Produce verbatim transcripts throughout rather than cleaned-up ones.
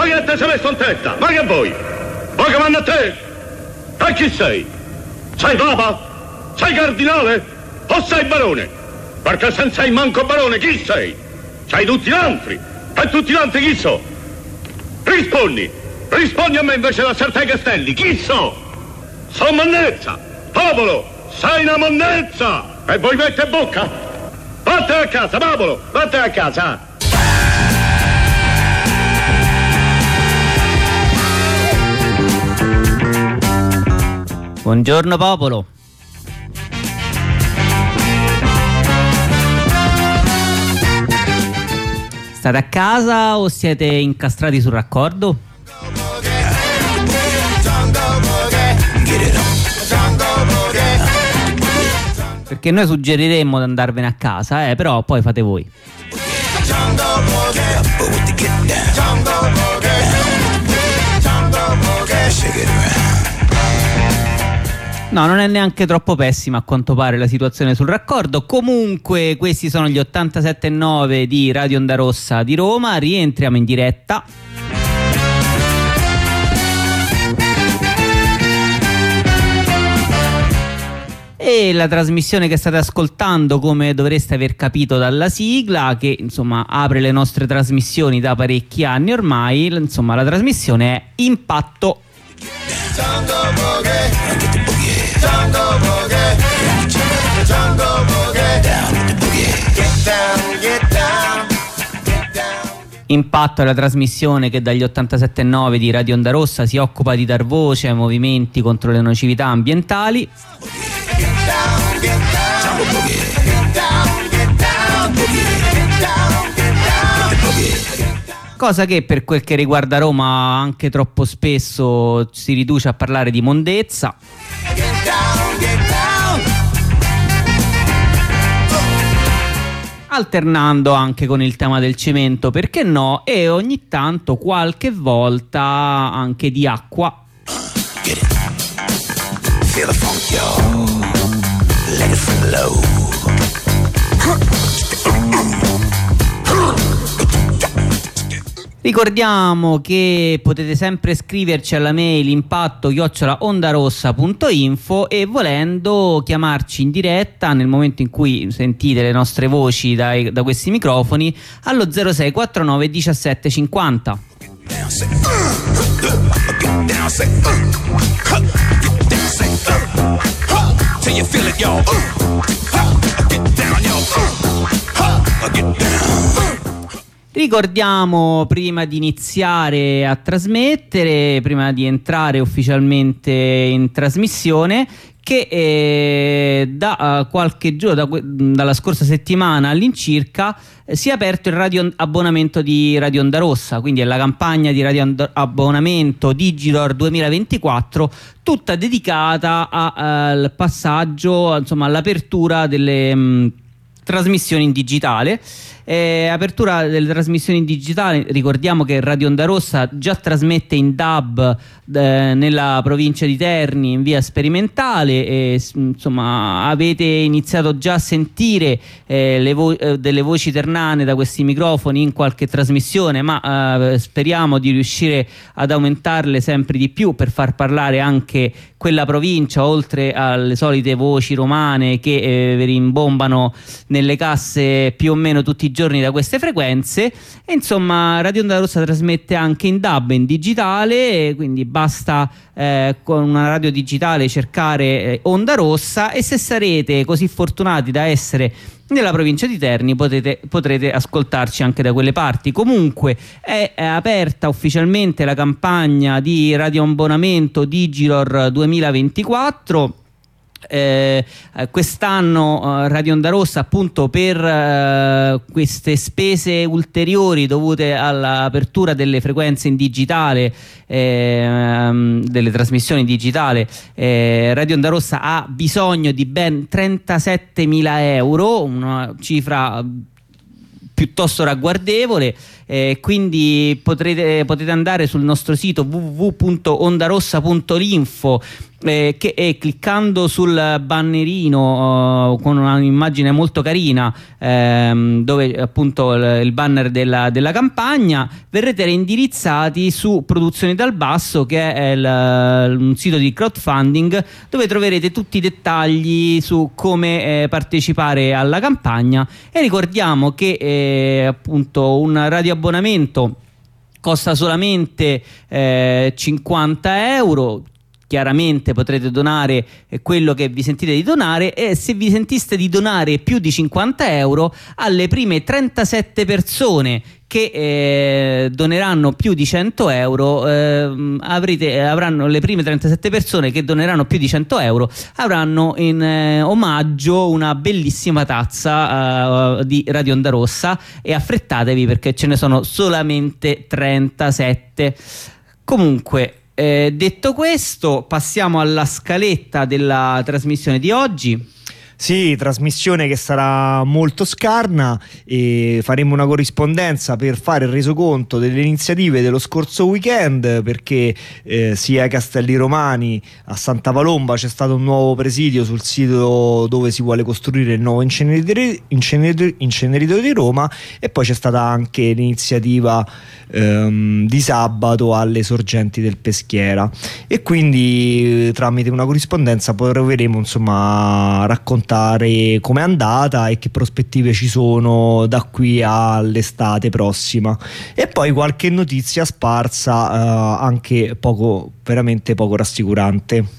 Ma che te sei messo in testa? Ma che vuoi? Ma che vanno a te? E chi sei? Sei papa? Sei cardinale? O sei barone? Perché se non sei manco barone, chi sei? Sei tutti gli altri. E tutti gli altri chi so? Rispondi. Rispondi a me invece da Sertai Castelli. Chi so? Sono monnezza. Popolo, sei una monnezza. E voi mette bocca? Vattene a casa, popolo, vattene a casa. Buongiorno popolo. State a casa o siete incastrati sul raccordo? Perché noi suggeriremmo di andarvene a casa, eh, però poi fate voi. No, non è neanche troppo pessima a quanto pare la situazione sul raccordo. Comunque questi sono gli ottantasette virgola nove di Radio Onda Rossa di Roma. Rientriamo in diretta. E la trasmissione che state ascoltando, come dovreste aver capito dalla sigla, che insomma apre le nostre trasmissioni da parecchi anni ormai, insomma la trasmissione è Impatto. Impatto è la trasmissione che dagli ottantasette virgola nove di Radio Onda Rossa si occupa di dar voce ai movimenti contro le nocività ambientali. Cosa che per quel che riguarda Roma anche troppo spesso si riduce a parlare di mondezza. Alternando anche con il tema del cemento, perché no, e ogni tanto qualche volta anche di acqua. Ricordiamo che potete sempre scriverci alla mail impatto chiocciola ondarossa punto info e volendo chiamarci in diretta nel momento in cui sentite le nostre voci dai, da questi microfoni allo zero sei quarantanove diciassette cinquanta. Ricordiamo prima di iniziare a trasmettere, prima di entrare ufficialmente in trasmissione, che eh, da uh, qualche giorno, da, dalla scorsa settimana all'incirca, eh, si è aperto il radio abbonamento di Radio Onda Rossa, quindi è la campagna di radio abbonamento Digidor duemilaventiquattro, tutta dedicata al passaggio, insomma all'apertura delle mh, trasmissioni in digitale. Eh, apertura delle trasmissioni in digitale, ricordiamo che Radio Onda Rossa già trasmette in D A B eh, nella provincia di Terni in via sperimentale e insomma avete iniziato già a sentire eh, le vo- eh, delle voci ternane da questi microfoni in qualche trasmissione, ma eh, speriamo di riuscire ad aumentarle sempre di più per far parlare anche quella provincia, oltre alle solite voci romane che eh, rimbombano nelle casse più o meno tutti i giorni da queste frequenze. E insomma Radio Onda Rossa trasmette anche in D A B, in digitale, quindi basta eh, con una radio digitale cercare eh, Onda Rossa, e se sarete così fortunati da essere nella provincia di Terni potete, potrete ascoltarci anche da quelle parti. Comunque è, è aperta ufficialmente la campagna di radio abbonamento Digidor duemilaventiquattro. Eh, quest'anno eh, Radio Onda Rossa, appunto per eh, queste spese ulteriori dovute all'apertura delle frequenze in digitale, eh, delle trasmissioni in digitale, eh, Radio Onda Rossa ha bisogno di ben trentasettemila euro, una cifra piuttosto ragguardevole. eh, quindi potrete, potete andare sul nostro sito w w w punto ondarossa punto linfo Eh, che è cliccando sul bannerino uh, con un'immagine molto carina ehm, dove appunto il, il banner della, della campagna, verrete reindirizzati su Produzioni dal Basso, che è il, un sito di crowdfunding dove troverete tutti i dettagli su come eh, partecipare alla campagna. E ricordiamo che eh, appunto un radioabbonamento costa solamente eh, cinquanta euro. Chiaramente potrete donare quello che vi sentite di donare, e se vi sentiste di donare più di cinquanta euro, alle prime trentasette persone che eh, doneranno più di cento euro, eh, avrete, avranno le prime trentasette persone che doneranno più di cento euro avranno in eh, omaggio una bellissima tazza eh, di Radio Onda Rossa, e affrettatevi perché ce ne sono solamente trentasette. Comunque, Eh, detto questo, passiamo alla scaletta della trasmissione di oggi. Sì, trasmissione che sarà molto scarna, e faremo una corrispondenza per fare il resoconto delle iniziative dello scorso weekend, perché eh, sia ai Castelli Romani, a Santa Palomba c'è stato un nuovo presidio sul sito dove si vuole costruire il nuovo inceneritore, inceneritore, inceneritore di Roma, e poi c'è stata anche l'iniziativa ehm, di sabato alle sorgenti del Peschiera, e quindi eh, tramite una corrispondenza proveremo insomma a raccontare come è andata e che prospettive ci sono da qui all'estate prossima, e poi qualche notizia sparsa eh, anche poco, veramente poco rassicurante.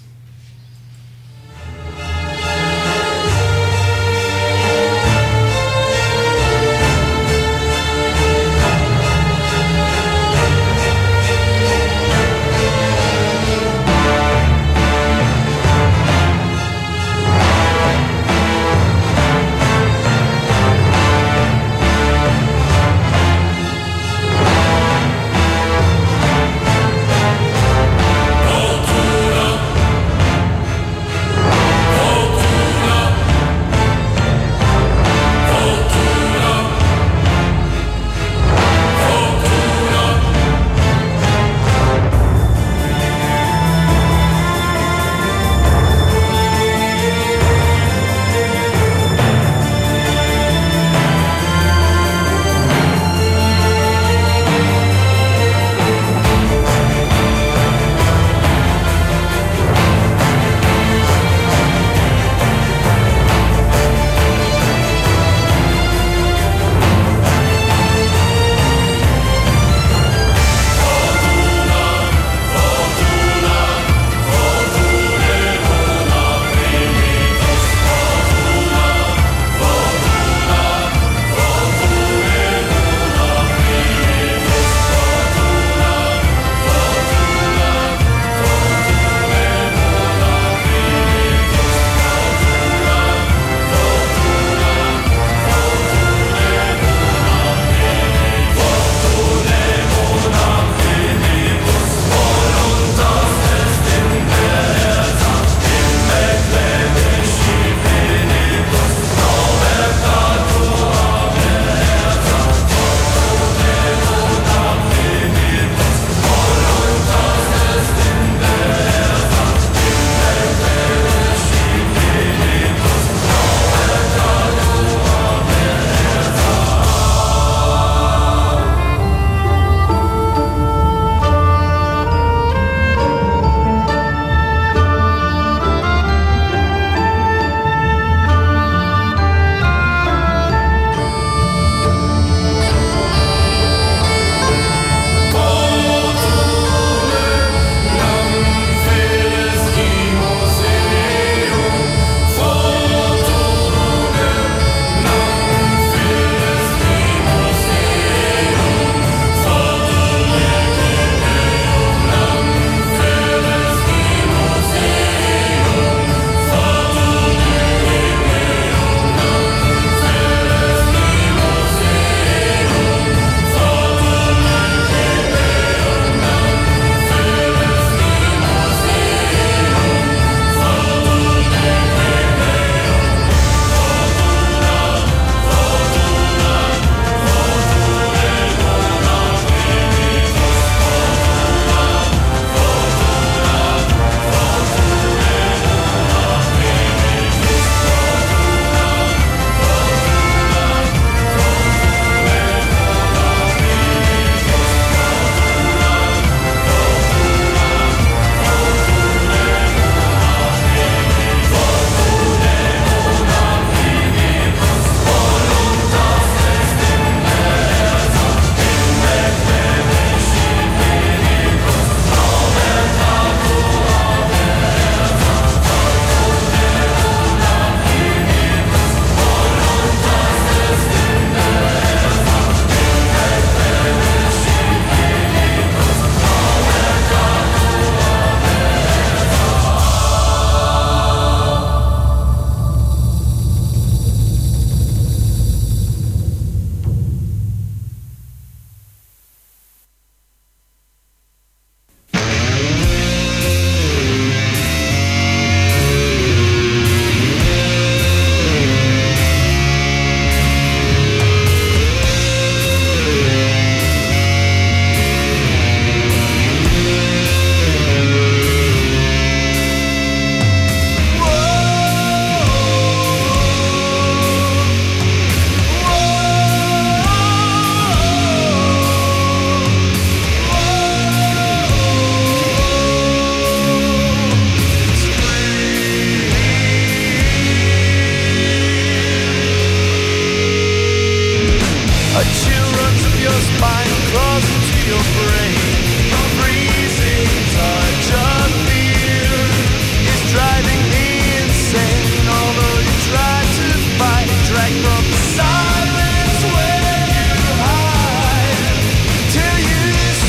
A chill runs up your spine, crawls into your brain. The freezing touch of fear is driving me insane. Although you try to fight, drag from the silence where you hide till you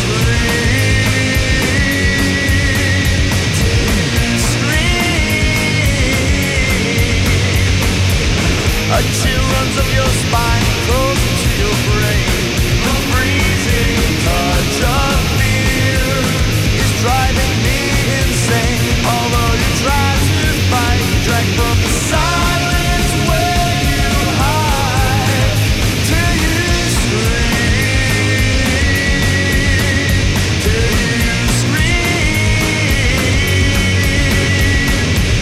scream, till you scream. A chill runs up your spine, close into your brain. The freezing touch of fear is driving me insane. Although you try to fight, drag from the silence where you hide till you scream, till you scream,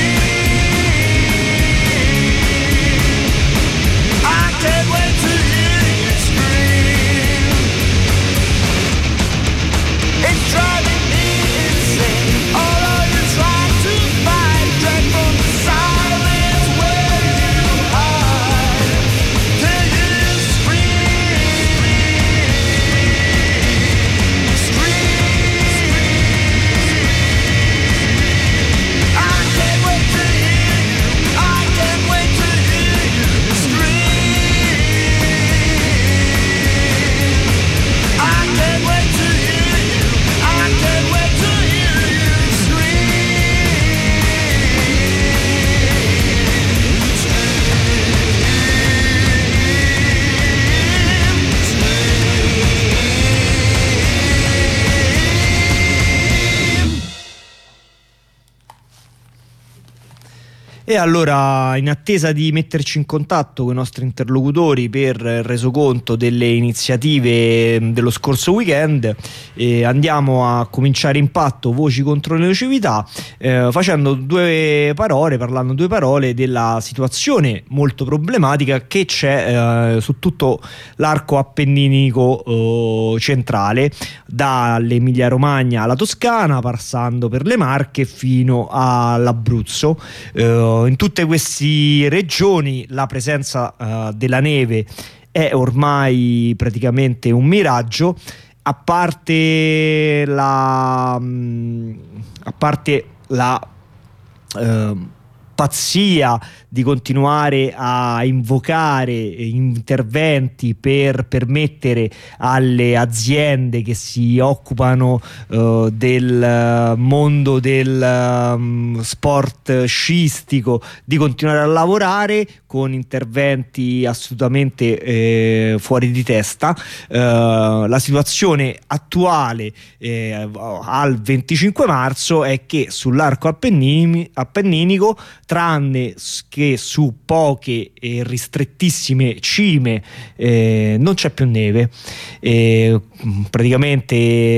scream. I can't wait to hear you scream. It's driving me insane. Although you try to fight, drag from the silence where you hide till you scream, scream. I can't wait to hear you. I can't wait to hear you scream. I can't wait to hear you. I can't wait to hear you E allora, in attesa di metterci in contatto con i nostri interlocutori per il resoconto delle iniziative dello scorso weekend, eh, andiamo a cominciare Impatto Voci contro le nocività, eh, facendo due parole, parlando due parole della situazione molto problematica che c'è eh, su tutto l'arco appenninico eh, centrale, dall'Emilia Romagna alla Toscana, passando per le Marche fino all'Abruzzo. Eh, in tutte queste regioni la presenza uh, della neve è ormai praticamente un miraggio, a parte la mh, a parte la uh, pazzia di continuare a invocare interventi per permettere alle aziende che si occupano uh, del mondo del um, sport sciistico di continuare a lavorare con interventi assolutamente eh, fuori di testa. Uh, la situazione attuale eh, al venticinque marzo è che sull'arco appennini- appenninico, tranne che su poche e ristrettissime cime, eh, non c'è più neve. Eh, praticamente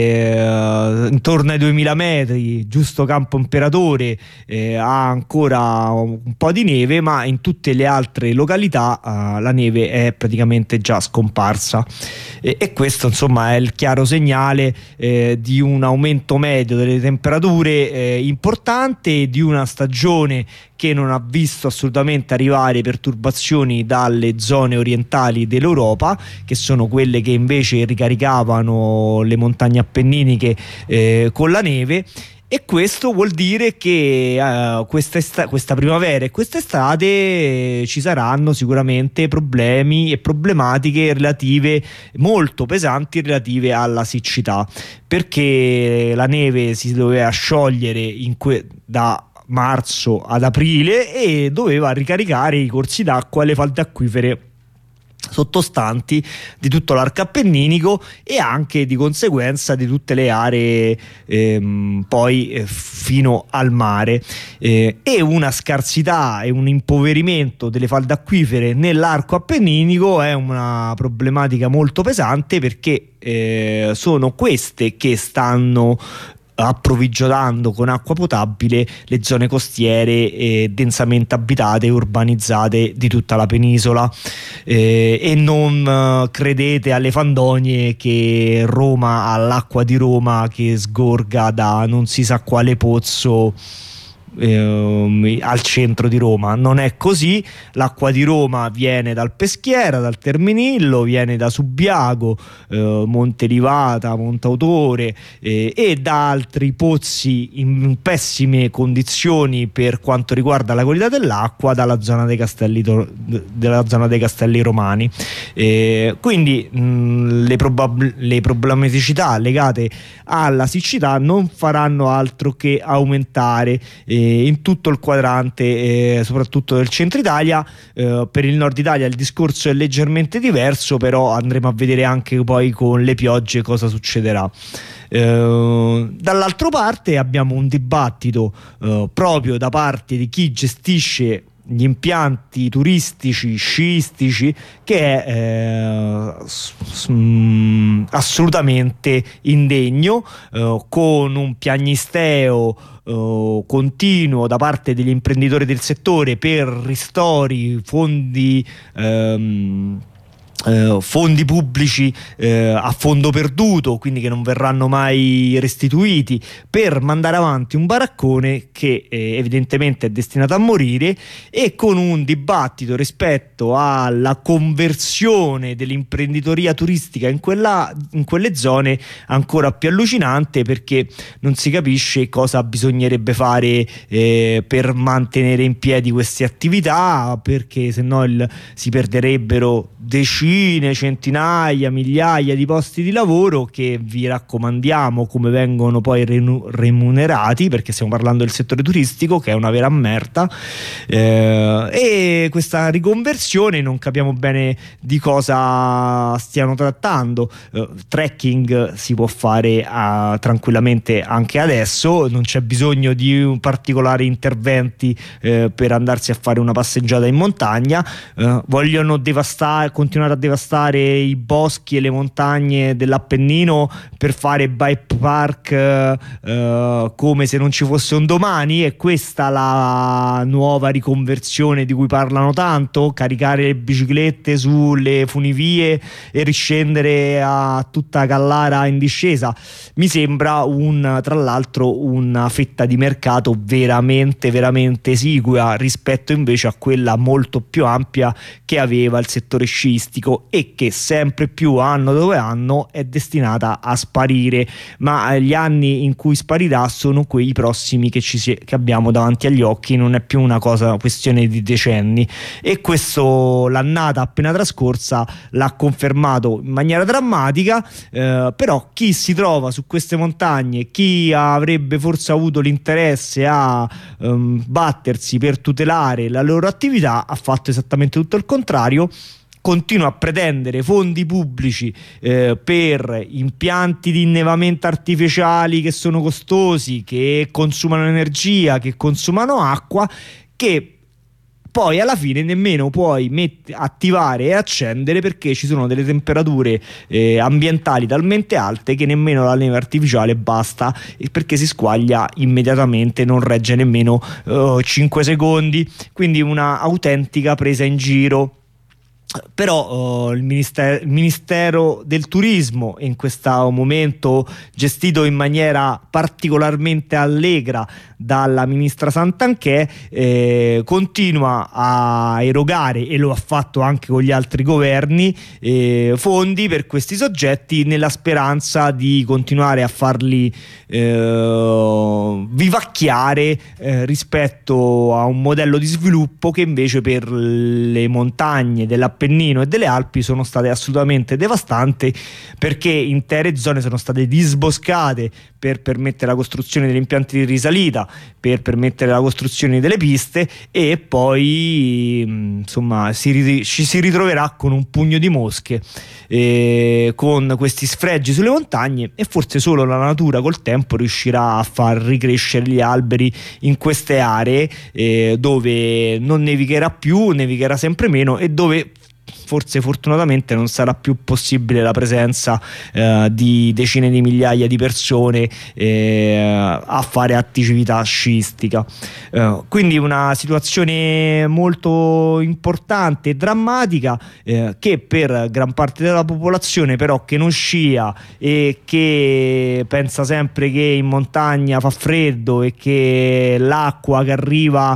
eh, intorno ai duemila metri, giusto Campo Imperatore eh, ha ancora un po' di neve, ma in tutte le altre località eh, la neve è praticamente già scomparsa. E, e questo insomma è il chiaro segnale eh, di un aumento medio delle temperature eh, importante, di una stagione che non ha visto assolutamente arrivare perturbazioni dalle zone orientali dell'Europa, che sono quelle che invece ricaricavano le montagne appenniniche eh, con la neve. E questo vuol dire che uh, questa, questa primavera e quest'estate eh, ci saranno sicuramente problemi e problematiche relative, molto pesanti, relative alla siccità, perché la neve si doveva sciogliere in que- da marzo ad aprile e doveva ricaricare i corsi d'acqua e le falde acquifere sottostanti di tutto l'arco appenninico e anche di conseguenza di tutte le aree ehm, poi eh, fino al mare, eh, e una scarsità e un impoverimento delle falde acquifere nell'arco appenninico è una problematica molto pesante, perché eh, sono queste che stanno approvvigionando con acqua potabile le zone costiere eh, densamente abitate e urbanizzate di tutta la penisola, eh, e non eh, credete alle fandonie che Roma ha l'acqua di Roma che sgorga da non si sa quale pozzo ehm, al centro di Roma. Non è così. L'acqua di Roma viene dal Peschiera, dal Terminillo, viene da Subiaco, eh, Monte Rivata, Montautore eh, e da altri pozzi in pessime condizioni per quanto riguarda la qualità dell'acqua dalla zona dei Castelli, della zona dei Castelli Romani. Eh, quindi mh, le, probab- le problematicità legate alla siccità non faranno altro che aumentare eh, in tutto il quadrante, eh, soprattutto del centro Italia. Eh, per il nord Italia il discorso è leggermente diverso, però andremo a vedere anche poi con le piogge cosa succederà. Uh, dall'altra parte abbiamo un dibattito uh, proprio da parte di chi gestisce gli impianti turistici sciistici che è eh, s- s- mh, assolutamente indegno, eh, con un piagnisteo eh, continuo da parte degli imprenditori del settore per ristori, fondi ehm, Uh, fondi pubblici uh, a fondo perduto, quindi che non verranno mai restituiti, per mandare avanti un baraccone che eh, evidentemente è destinato a morire, e con un dibattito rispetto alla conversione dell'imprenditoria turistica in, quella, in quelle zone ancora più allucinante, perché non si capisce cosa bisognerebbe fare eh, per mantenere in piedi queste attività, perché se no il, si perderebbero decine, centinaia, migliaia di posti di lavoro che vi raccomandiamo come vengono poi remunerati, perché stiamo parlando del settore turistico che è una vera merda, eh, e questa riconversione non capiamo bene di cosa stiano trattando. eh, trekking si può fare uh, tranquillamente anche adesso, non c'è bisogno di un particolari interventi eh, per andarsi a fare una passeggiata in montagna. eh, vogliono devastare continuare a devastare i boschi e le montagne dell'Appennino per fare bike park eh, come se non ci fosse un domani. È questa la nuova riconversione di cui parlano tanto? Caricare le biciclette sulle funivie e riscendere a tutta Callara in discesa? Mi sembra un, tra l'altro, una fetta di mercato veramente veramente esigua rispetto invece a quella molto più ampia che aveva il settore sciistico, e che sempre più anno dopo anno è destinata a sparire, ma gli anni in cui sparirà sono quei prossimi che, ci si, che abbiamo davanti agli occhi, non è più una cosa, una questione di decenni, e questo l'annata appena trascorsa l'ha confermato in maniera drammatica. Eh, però chi si trova su queste montagne, chi avrebbe forse avuto l'interesse a um, battersi per tutelare la loro attività, ha fatto esattamente tutto il contrario. Continua a pretendere fondi pubblici eh, per impianti di innevamento artificiali che sono costosi, che consumano energia, che consumano acqua, che poi alla fine nemmeno puoi met- attivare e accendere, perché ci sono delle temperature eh, ambientali talmente alte che nemmeno la neve artificiale basta, perché si squaglia immediatamente, non regge nemmeno uh, cinque secondi. Quindi una autentica presa in giro. Però uh, il, ministero, il Ministero del Turismo, in questo momento gestito in maniera particolarmente allegra dalla ministra Santanchè, eh, continua a erogare, e lo ha fatto anche con gli altri governi, eh, fondi per questi soggetti, nella speranza di continuare a farli eh, vivacchiare eh, rispetto a un modello di sviluppo che invece per le montagne dell'Appennino e delle Alpi sono state assolutamente devastanti, perché intere zone sono state disboscate per permettere la costruzione degli impianti di risalita, per permettere la costruzione delle piste, e poi insomma si, ci si ritroverà con un pugno di mosche, eh, con questi sfregi sulle montagne, e forse solo la natura col tempo riuscirà a far ricrescere gli alberi in queste aree eh, dove non nevicherà più, nevicherà sempre meno, e dove forse fortunatamente non sarà più possibile la presenza eh, di decine di migliaia di persone eh, a fare attività sciistica. Eh, quindi una situazione molto importante e drammatica eh, che per gran parte della popolazione però che non scia e che pensa sempre che in montagna fa freddo e che l'acqua che arriva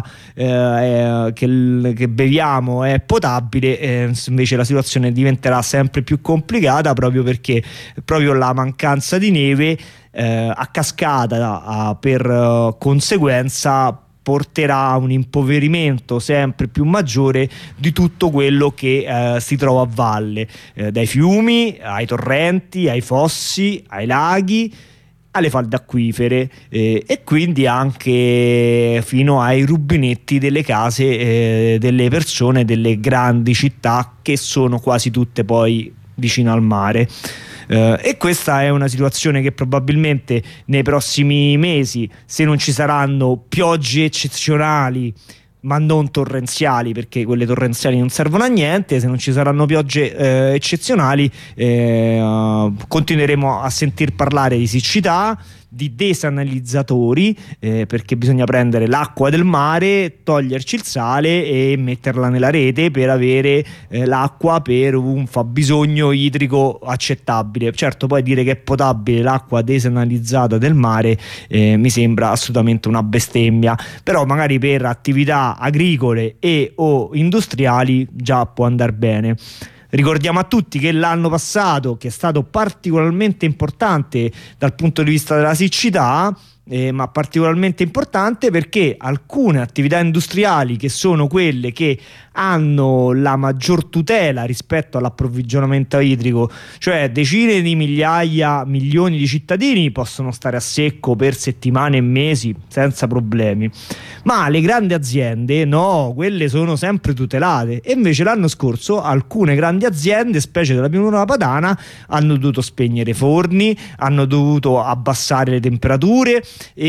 eh, che, che beviamo è potabile, eh, invece la situazione diventerà sempre più complicata proprio perché proprio la mancanza di neve eh, a cascata a, per uh, conseguenza porterà a un impoverimento sempre più maggiore di tutto quello che eh, si trova a valle, eh, dai fiumi ai torrenti, ai fossi, ai laghi, alle falde acquifere eh, e quindi anche fino ai rubinetti delle case eh, delle persone delle grandi città che sono quasi tutte poi vicino al mare. Uh, e questa è una situazione che probabilmente nei prossimi mesi, se non ci saranno piogge eccezionali ma non torrenziali, perché quelle torrenziali non servono a niente, se non ci saranno piogge eh, eccezionali eh, uh, continueremo a sentir parlare di siccità, di desanalizzatori, eh, perché bisogna prendere l'acqua del mare, toglierci il sale e metterla nella rete per avere eh, l'acqua per un fabbisogno idrico accettabile. Certo, poi dire che è potabile l'acqua desanalizzata del mare eh, mi sembra assolutamente una bestemmia, però magari per attività agricole e o industriali già può andare bene. Ricordiamo a tutti che l'anno passato, che è stato particolarmente importante dal punto di vista della siccità, eh, ma particolarmente importante perché alcune attività industriali, che sono quelle che hanno la maggior tutela rispetto all'approvvigionamento idrico, cioè decine di migliaia, milioni di cittadini possono stare a secco per settimane e mesi senza problemi, ma le grandi aziende no, quelle sono sempre tutelate. E invece l'anno scorso alcune grandi aziende, specie della pianura padana, hanno dovuto spegnere forni, hanno dovuto abbassare le temperature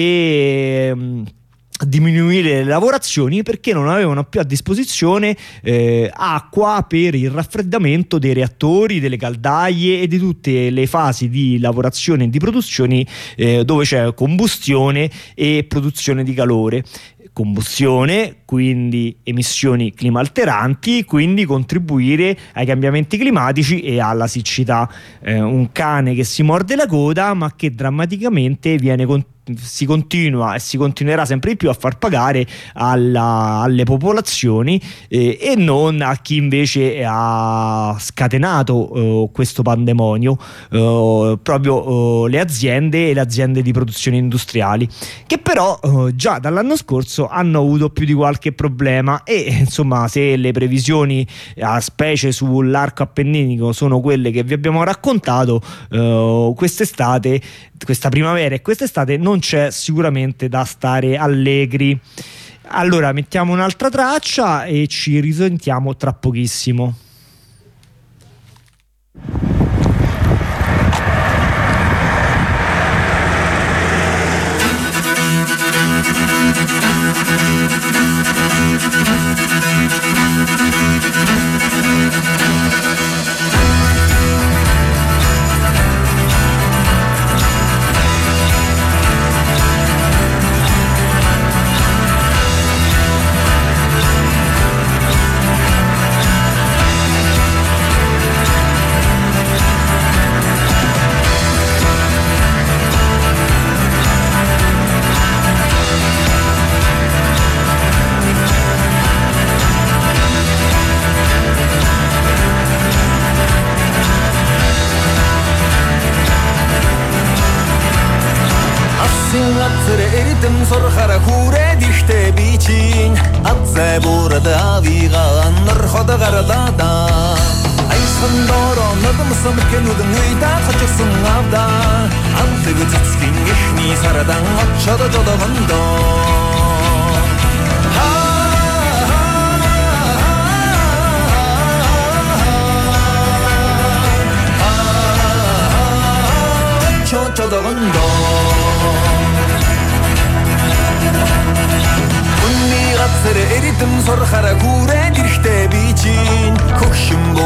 e mh, diminuire le lavorazioni perché non avevano più a disposizione eh, acqua per il raffreddamento dei reattori, delle caldaie e di tutte le fasi di lavorazione e di produzione eh, dove c'è combustione e produzione di calore. Combustione, quindi emissioni climalteranti, quindi contribuire ai cambiamenti climatici e alla siccità. Eh, un cane che si morde la coda, ma che drammaticamente viene con si continua e si continuerà sempre di più a far pagare alla, alle popolazioni eh, e non a chi invece ha scatenato eh, questo pandemonio, eh, proprio eh, le aziende e le aziende di produzione industriali, che però eh, già dall'anno scorso hanno avuto più di qualche problema e insomma, se le previsioni a specie sull'arco appenninico sono quelle che vi abbiamo raccontato, eh, quest'estate, questa primavera e quest'estate non c'è sicuramente da stare allegri. Allora mettiamo un'altra traccia e ci risentiamo tra pochissimo. Sorkhara khure dishte bichin atze burada vigan narkhada garadada ay sandoro nadam samkenudun uida khachsun avda anteg tskin gishni saradan achada jodagando jodagando Sere eritim sorkhara kure dirishte bichin Kokshim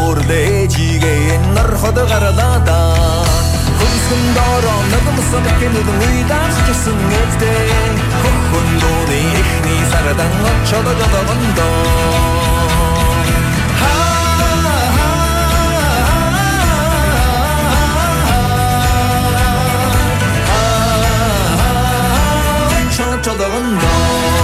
orxada qaradada Hırsın daran nadımısa bekenidin uydan Sıkısın özde Kukkunduni ihni saradan Açada gadaganda Ha ha Çadağında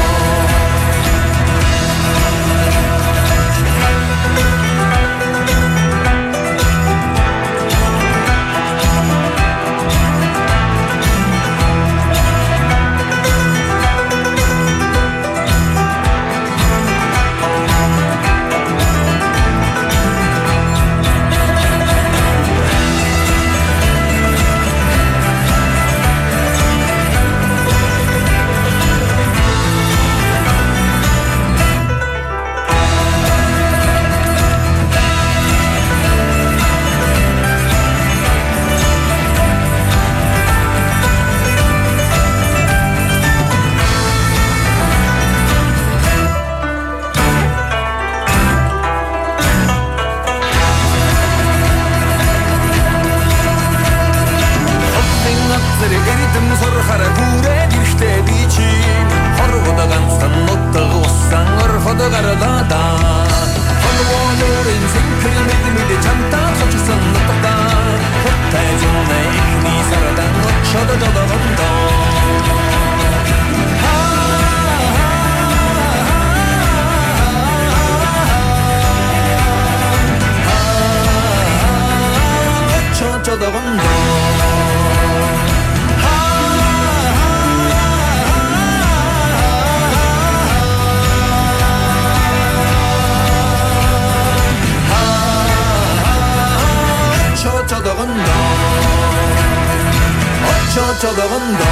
저덕은도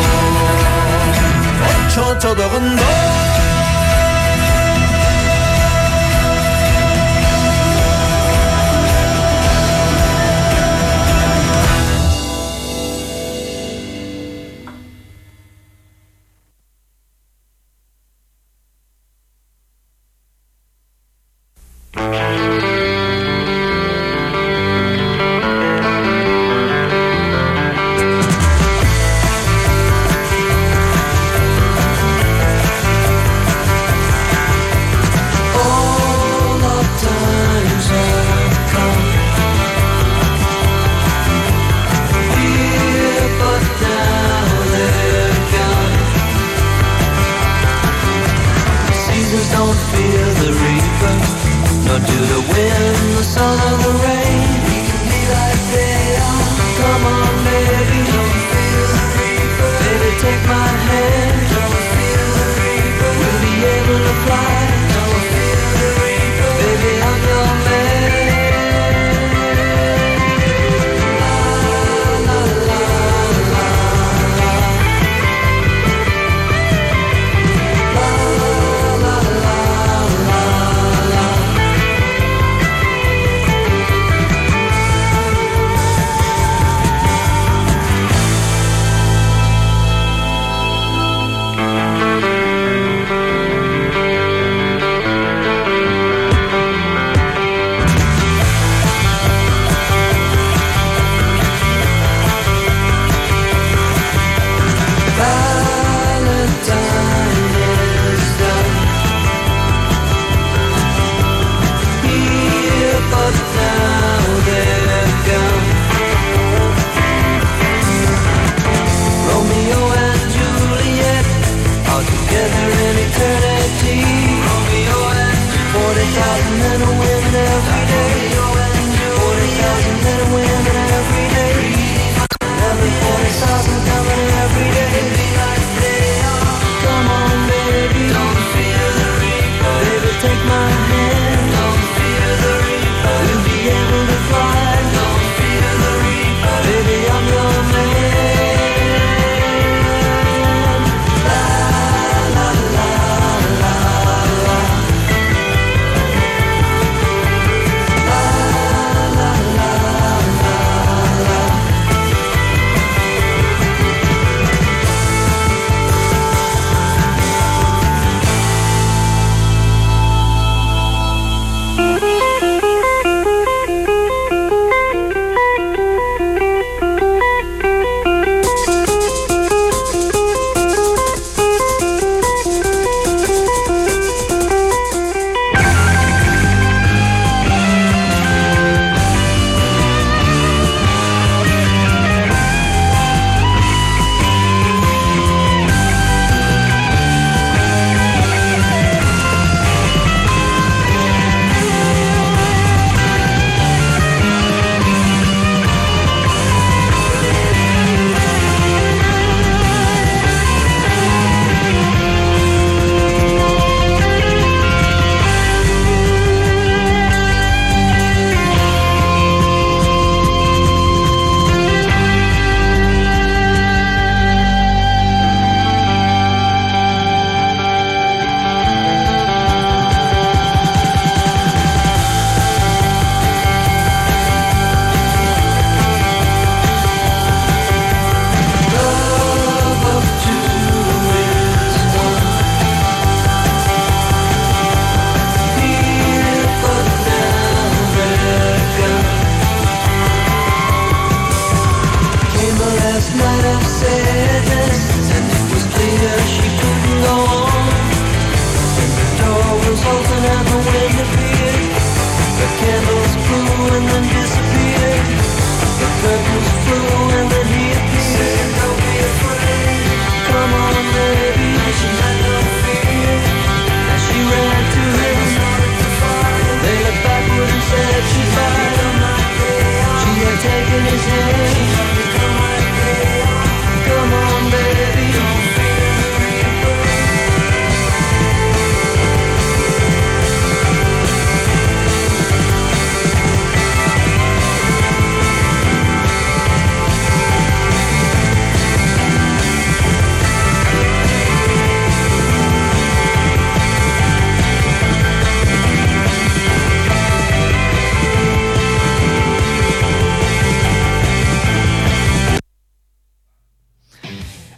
어쩌 저덕은도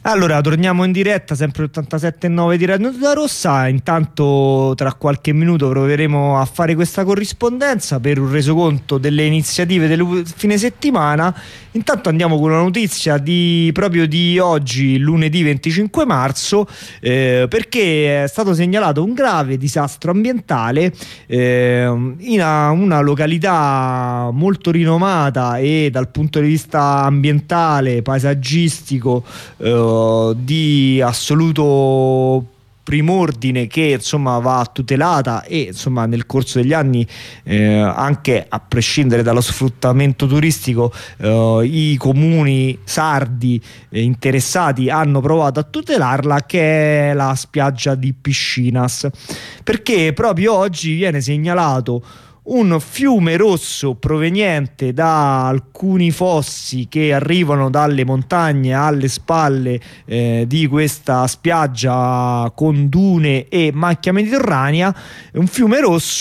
Allora, torniamo in diretta, sempre ottantasette e nove di Radio Onda Rossa. Intanto tra qualche minuto proveremo a fare questa corrispondenza per un resoconto delle iniziative del fine settimana. Intanto andiamo con una notizia di proprio di oggi, lunedì venticinque marzo, eh, perché è stato segnalato un grave disastro ambientale eh, in una, una località molto rinomata e dal punto di vista ambientale, paesaggistico, eh, di assoluto primordine, che insomma va tutelata e insomma nel corso degli anni, eh, anche a prescindere dallo sfruttamento turistico, eh, i comuni sardi eh, interessati hanno provato a tutelarla, che è la spiaggia di Piscinas, perché proprio oggi viene segnalato un fiume rosso proveniente da alcuni fossi che arrivano dalle montagne alle spalle eh, di questa spiaggia con dune e macchia mediterranea, un fiume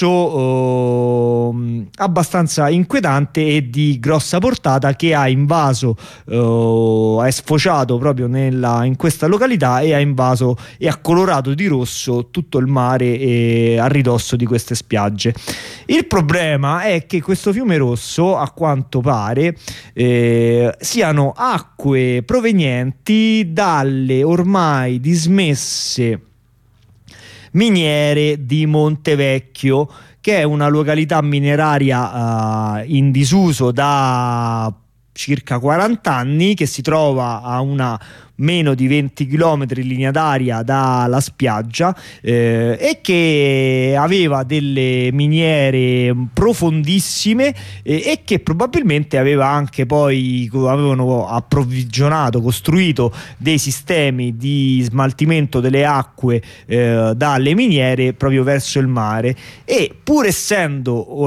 rosso eh, abbastanza inquietante e di grossa portata, che ha invaso, eh, è sfociato proprio nella, in questa località e ha invaso e ha colorato di rosso tutto il mare eh, a ridosso di queste spiagge. Il problema è che questo fiume rosso, a quanto pare, eh, siano acque provenienti dalle ormai dismesse miniere di Montevecchio, che è una località mineraria eh, in disuso da circa quaranta anni, che si trova a una meno di venti chilometri in linea d'aria dalla spiaggia, eh, e che aveva delle miniere profondissime eh, e che probabilmente aveva anche poi avevano approvvigionato, costruito dei sistemi di smaltimento delle acque eh, dalle miniere proprio verso il mare, e pur essendo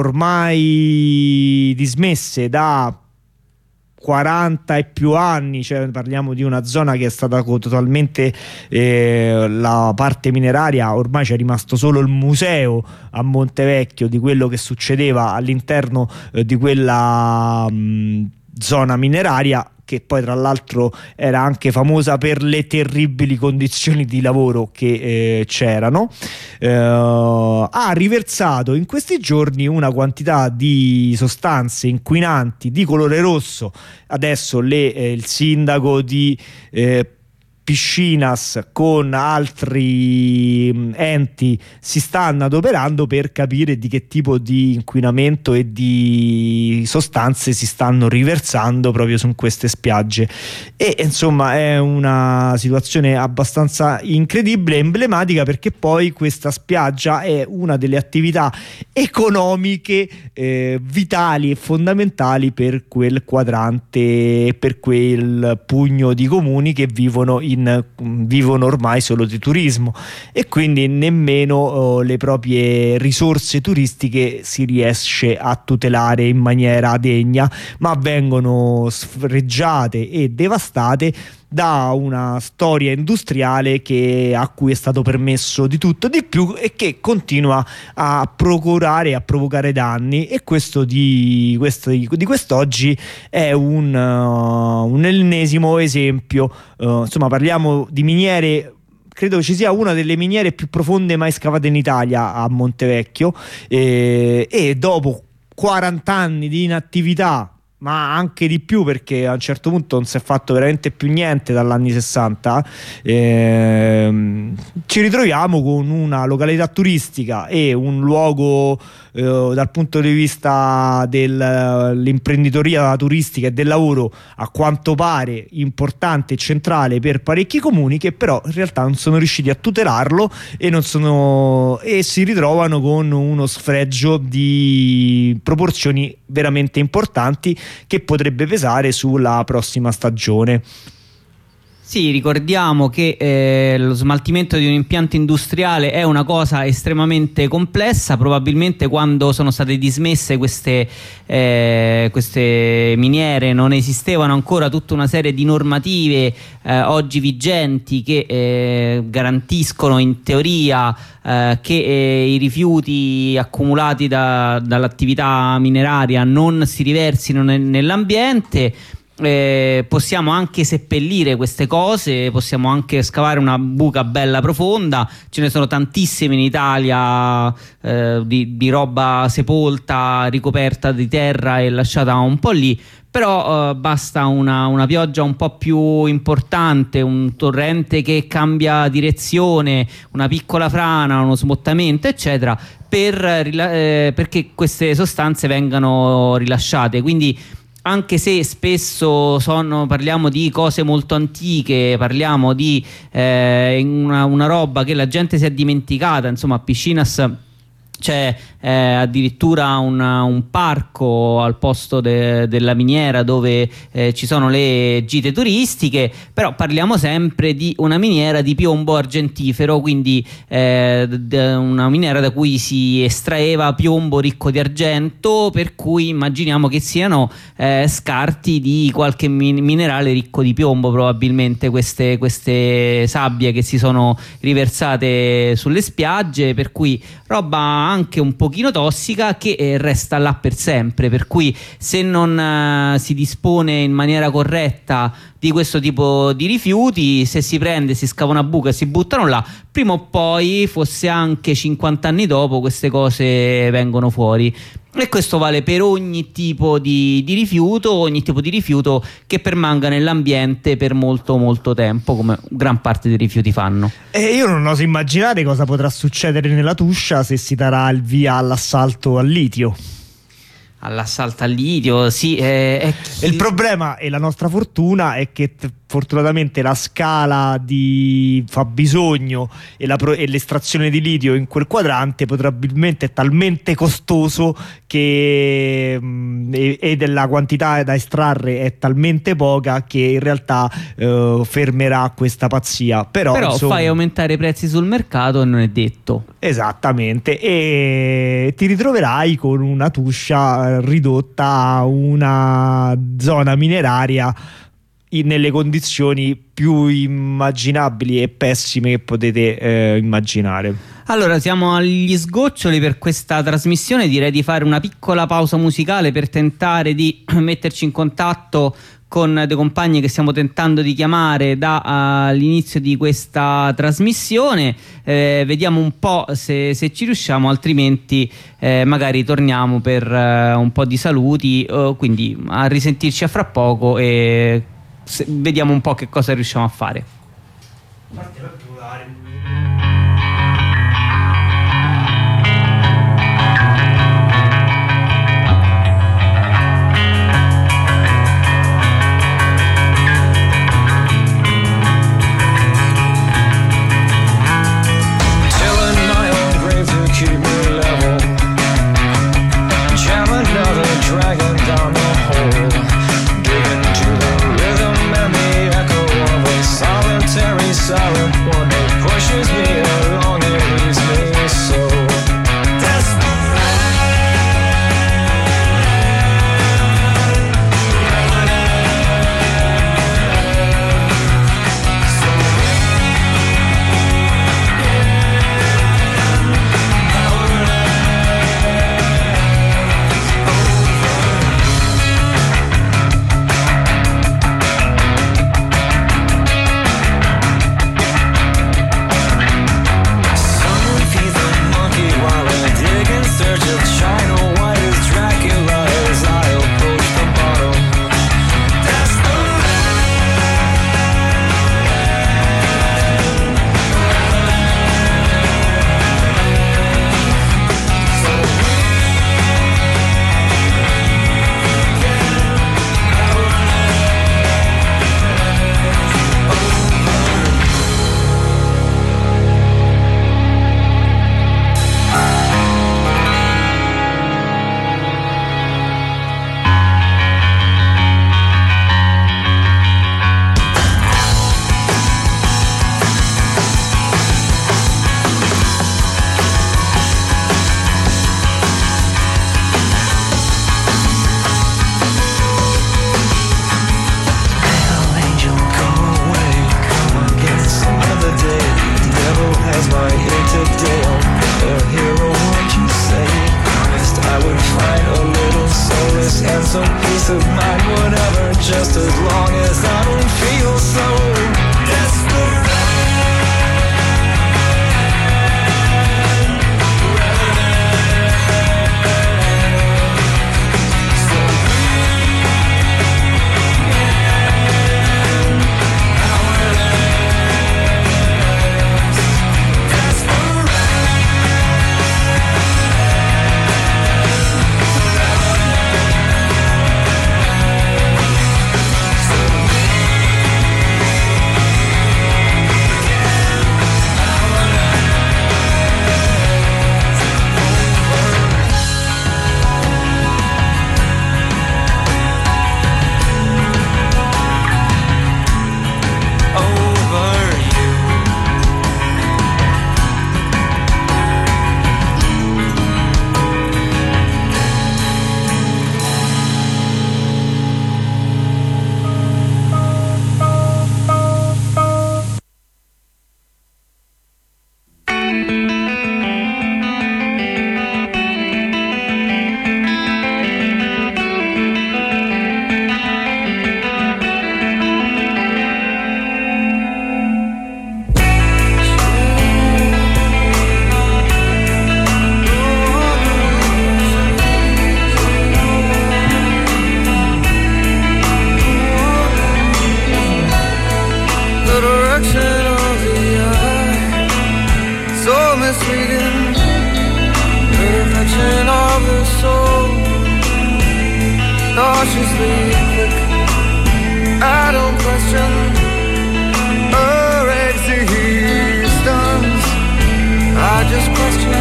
ormai dismesse da quaranta e più anni, cioè parliamo di una zona che è stata totalmente eh, la parte mineraria, ormai c'è rimasto solo il museo a Montevecchio di quello che succedeva all'interno eh, di quella mh, zona mineraria, che poi tra l'altro era anche famosa per le terribili condizioni di lavoro che eh, c'erano, eh, ha riversato in questi giorni una quantità di sostanze inquinanti di colore rosso. Adesso le, eh, il sindaco di eh, Piscinas con altri mh, enti si stanno adoperando per capire di che tipo di inquinamento e di sostanze si stanno riversando proprio su queste spiagge, e insomma è una situazione abbastanza incredibile e emblematica, perché poi questa spiaggia è una delle attività economiche eh, vitali e fondamentali per quel quadrante, per quel pugno di comuni che vivono in vivono ormai solo di turismo, e quindi nemmeno oh, le proprie risorse turistiche si riesce a tutelare in maniera degna, ma vengono sfregiate e devastate da una storia industriale che, a cui è stato permesso di tutto e di più, e che continua a procurare, a provocare danni. E questo di, questo, di quest'oggi è un, uh, un ennesimo esempio. Uh, insomma, parliamo di miniere. Credo ci sia una delle miniere più profonde mai scavate in Italia a Montevecchio, eh, e dopo quaranta anni di inattività, ma anche di più, perché a un certo punto non si è fatto veramente più niente dagli anni sessanta, ehm, ci ritroviamo con una località turistica e un luogo eh, dal punto di vista dell'imprenditoria turistica e del lavoro a quanto pare importante e centrale per parecchi comuni, che però in realtà non sono riusciti a tutelarlo e, non sono, e si ritrovano con uno sfregio di proporzioni veramente importanti, che potrebbe pesare sulla prossima stagione. Sì, ricordiamo che eh, lo smaltimento di un impianto industriale è una cosa estremamente complessa. Probabilmente quando sono state dismesse queste, eh, queste miniere non esistevano ancora tutta una serie di normative eh, oggi vigenti che eh, garantiscono in teoria eh, che eh, i rifiuti accumulati da, dall'attività mineraria non si riversino nel, nell'ambiente. eh, possiamo anche seppellire queste cose, possiamo anche scavare una buca bella profonda. Ce ne sono tantissime in Italia, eh, di, di roba sepolta, ricoperta di terra e lasciata un po' lì. Però eh, basta una, una pioggia un po' più importante, un torrente che cambia direzione, una piccola frana, uno smottamento, eccetera, per, eh, perché queste sostanze vengano rilasciate. Quindi anche se spesso sono, parliamo di cose molto antiche, parliamo di eh, una, una roba che la gente si è dimenticata, insomma a Piscinas c'è eh, addirittura una, un parco al posto de, della miniera dove eh, ci sono le gite turistiche, però parliamo sempre di una miniera di piombo argentifero, quindi eh, d- una miniera da cui si estraeva piombo ricco di argento, per cui immaginiamo che siano eh, scarti di qualche min- minerale ricco di piombo, probabilmente queste, queste sabbie che si sono riversate sulle spiagge, per cui roba anche un pochino tossica che eh, resta là per sempre, per cui se non eh, si dispone in maniera corretta di questo tipo di rifiuti, se si prende, si scava una buca e si buttano là, prima o poi, fosse anche cinquanta anni dopo, queste cose vengono fuori. E questo vale per ogni tipo di, di rifiuto, ogni tipo di rifiuto che permanga nell'ambiente per molto molto tempo, come gran parte dei rifiuti fanno. E io non oso immaginare cosa potrà succedere nella Tuscia se si darà il via all'assalto al litio. All'assalto al litio, sì. Eh, è chi... Il problema e la nostra fortuna è che t- fortunatamente la scala di fabbisogno e, la pro- e l'estrazione di litio in quel quadrante probabilmente è talmente costoso che mh, e, e della quantità da estrarre è talmente poca che in realtà eh, fermerà questa pazzia. Però, Però insomma, fai aumentare i prezzi sul mercato e non è detto. Esattamente, e ti ritroverai con una Tuscia ridotta a una zona mineraria in, nelle condizioni più immaginabili e pessime che potete eh, immaginare. Allora, siamo agli sgoccioli per questa trasmissione, direi di fare una piccola pausa musicale per tentare di metterci in contatto con dei compagni che stiamo tentando di chiamare dall'inizio di questa trasmissione. Eh, vediamo un po' se, se ci riusciamo, altrimenti eh, magari torniamo per eh, un po' di saluti, eh, quindi a risentirci a fra poco e se, vediamo un po' che cosa riusciamo a fare. Silent one reflection of the eye, so misleading. The reflection of the soul, cautiously quick. I don't question her existence, I just question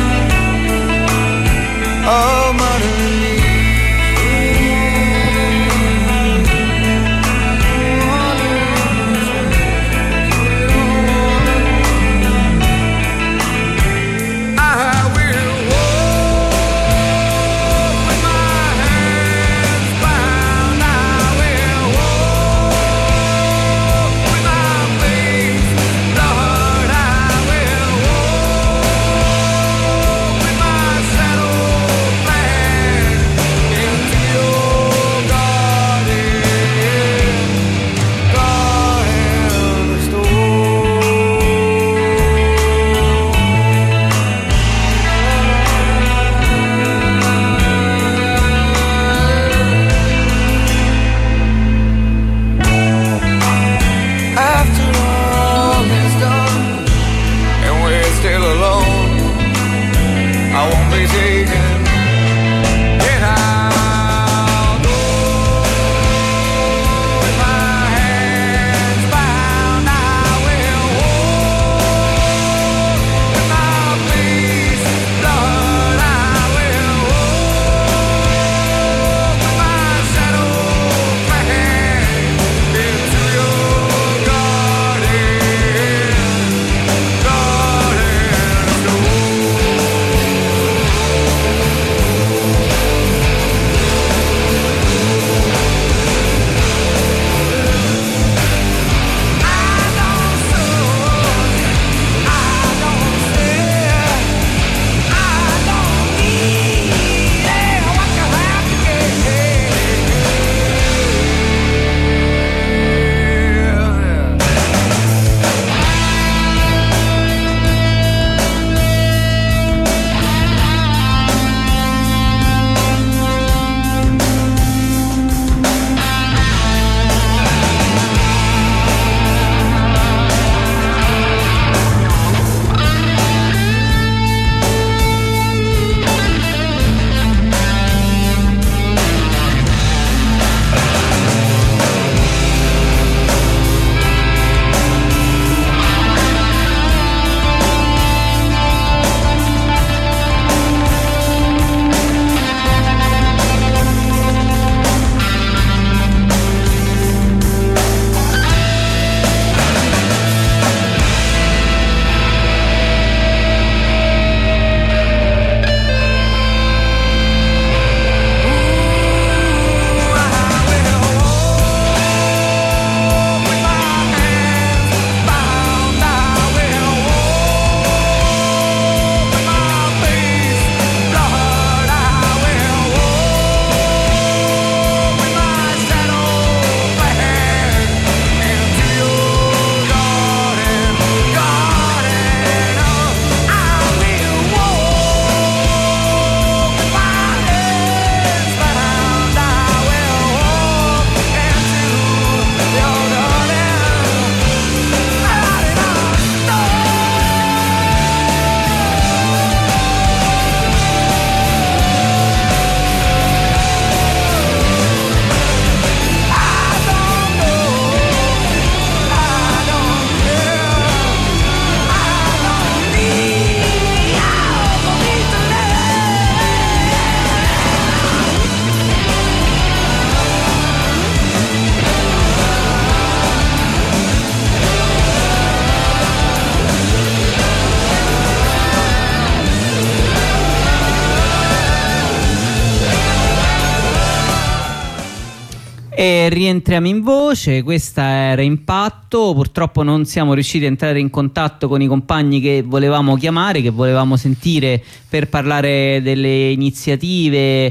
all modern needs. E rientriamo in voce, questa era Impatto. Purtroppo non siamo riusciti a entrare in contatto con i compagni che volevamo chiamare, che volevamo sentire per parlare delle iniziative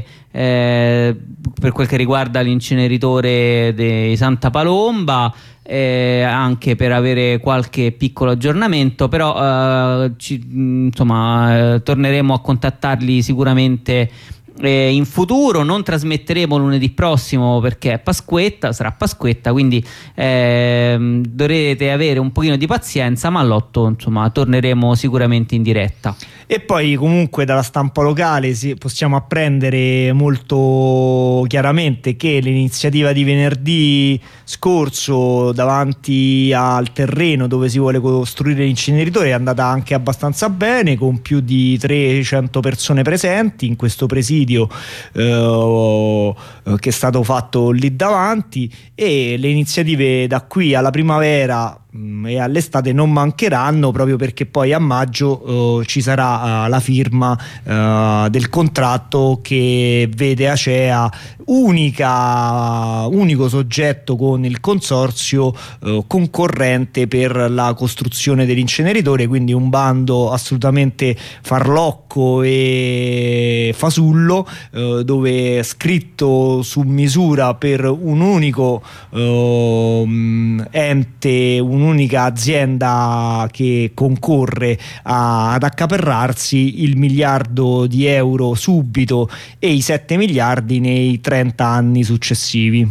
eh, per quel che riguarda l'inceneritore di Santa Palomba, eh, anche per avere qualche piccolo aggiornamento, però eh, ci, insomma eh, torneremo a contattarli sicuramente eh, in futuro. Non trasmetteremo lunedì prossimo perché è Pasquetta, sarà Pasquetta, quindi ehm, dovrete avere un pochino di pazienza, ma all'otto insomma torneremo sicuramente in diretta. E poi comunque dalla stampa locale si, possiamo apprendere molto chiaramente che l'iniziativa di venerdì scorso davanti al terreno dove si vuole costruire l'inceneritore è andata anche abbastanza bene, con più di trecento persone presenti in questo presidio eh, che è stato fatto lì davanti, e le iniziative da qui alla primavera e all'estate non mancheranno, proprio perché poi a maggio uh, ci sarà uh, la firma uh, del contratto che vede Acea unica, unico soggetto con il consorzio uh, concorrente per la costruzione dell'inceneritore, quindi un bando assolutamente farlocco e fasullo, uh, dove è scritto su misura per un unico uh, ente, un un'unica azienda che concorre a, ad accaparrarsi il miliardo di euro subito e i sette miliardi nei trenta anni successivi.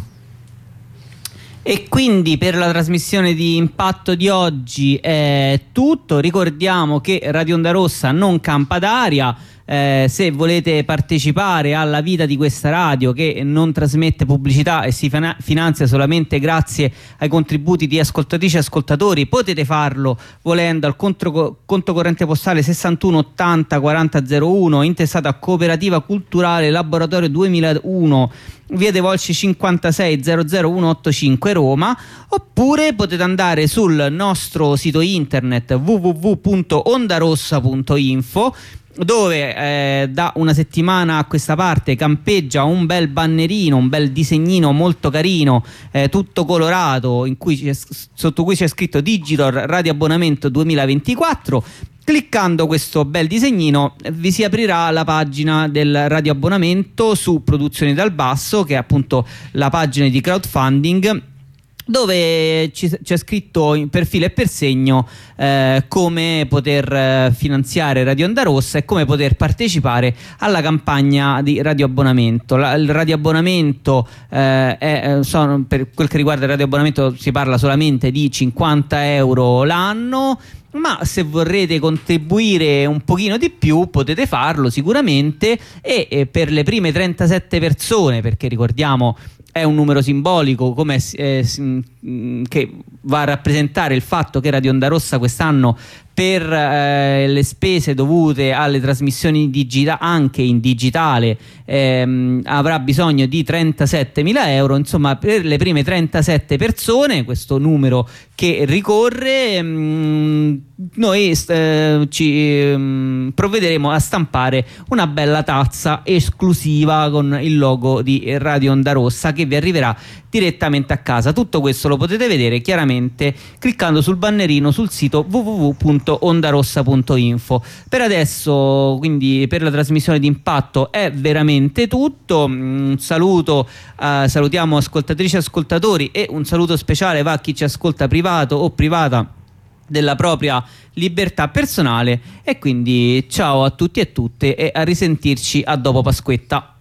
E quindi per la trasmissione di Impatto di oggi è tutto. Ricordiamo che Radio Onda Rossa non campa d'aria. Eh, se volete partecipare alla vita di questa radio, che non trasmette pubblicità e si finanzia solamente grazie ai contributi di ascoltatrici e ascoltatori, potete farlo volendo al conto, conto corrente postale sessantuno ottanta quaranta zero uno, intestato a Cooperativa Culturale Laboratorio duemilauno, via dei Volsci cinquantasei zero zero uno otto cinque Roma, oppure potete andare sul nostro sito internet w w w punto ondarossa punto info, dove eh, da una settimana a questa parte campeggia un bel bannerino, un bel disegnino molto carino, eh, tutto colorato, in cui c'è, sotto cui c'è scritto Digital Radio Abbonamento duemilaventiquattro. Cliccando questo bel disegnino vi si aprirà la pagina del Radio Abbonamento su Produzioni dal Basso, che è appunto la pagina di crowdfunding, dove c'è scritto per filo e per segno eh, come poter eh, finanziare Radio Onda Rossa e come poter partecipare alla campagna di radioabbonamento. La, il radioabbonamento eh, è, sono, per quel che riguarda il radioabbonamento si parla solamente di cinquanta euro l'anno, ma se vorrete contribuire un pochino di più potete farlo sicuramente, e, e per le prime trentasette persone, perché ricordiamo è un numero simbolico come, eh, che va a rappresentare il fatto che Radio Onda Rossa quest'anno, per eh, le spese dovute alle trasmissioni digitali anche in digitale, ehm, avrà bisogno di trentasettemila euro. Insomma, per le prime trentasette persone, questo numero che ricorre, mh, noi eh, ci mh, provvederemo a stampare una bella tazza esclusiva con il logo di Radio Onda Rossa, che vi arriverà direttamente a casa. Tutto questo lo potete vedere chiaramente cliccando sul bannerino sul sito w w w punto ondarossa punto info. Per adesso, quindi, per la trasmissione di Impatto è veramente tutto. Un saluto, uh, salutiamo ascoltatrici e ascoltatori, e un saluto speciale va a chi ci ascolta privato o privata della propria libertà personale. E quindi ciao a tutti e tutte, e a risentirci a dopo Pasquetta.